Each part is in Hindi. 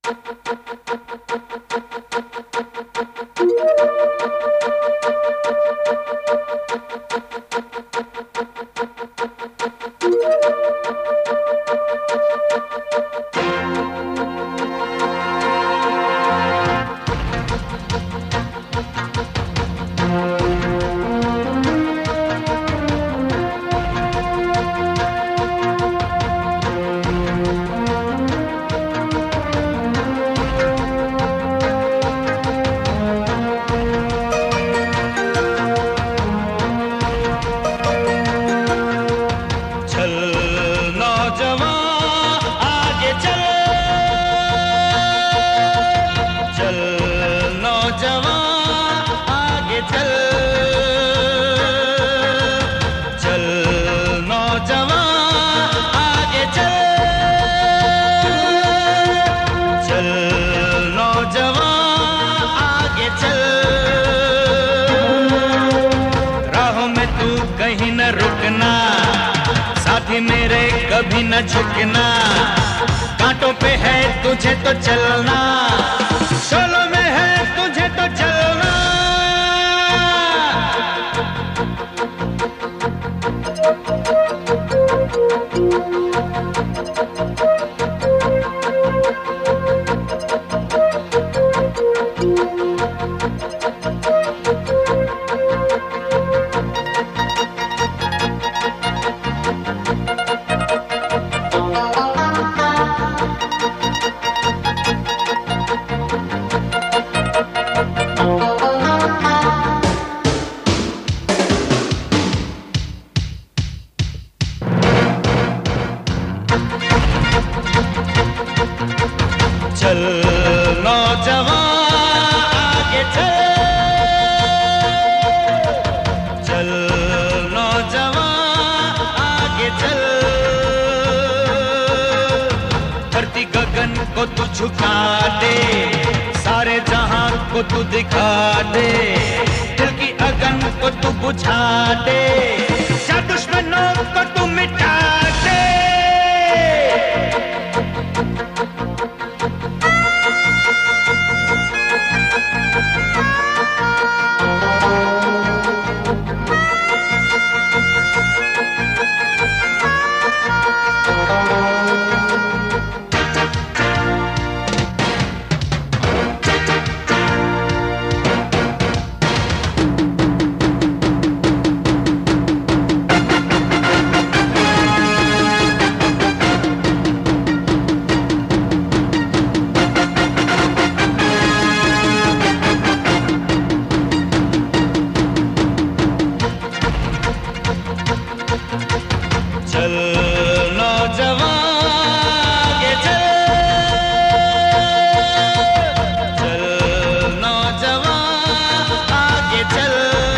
कभी न झुकना, कांटों पे है तुझे तो चलना, शोलों में है तुझे तो चलना। चल नौजवान आगे चल, चल नौजवान आगे चल, धरती गगन को तू झुका दे, सारे जहां को तू दिखा दे, दिल की अगन को तू बुझा दे, जा दुश्मनों को तू मिटा दे। चल नौजवान आगे चल, चल नौजवान आगे चल,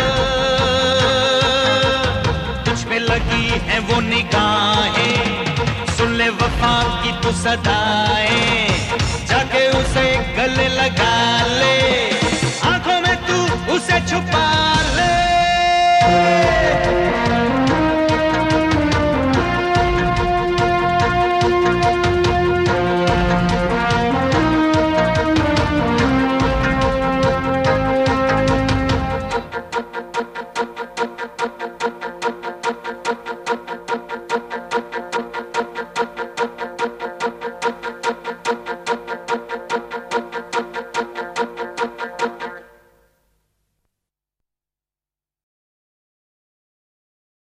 तुझ पे लगी है वो निगाहें, सुन ले वफा की तू सदाएं, जाके उसे गले लगा ले, आंखों में तू उसे छुपा ले।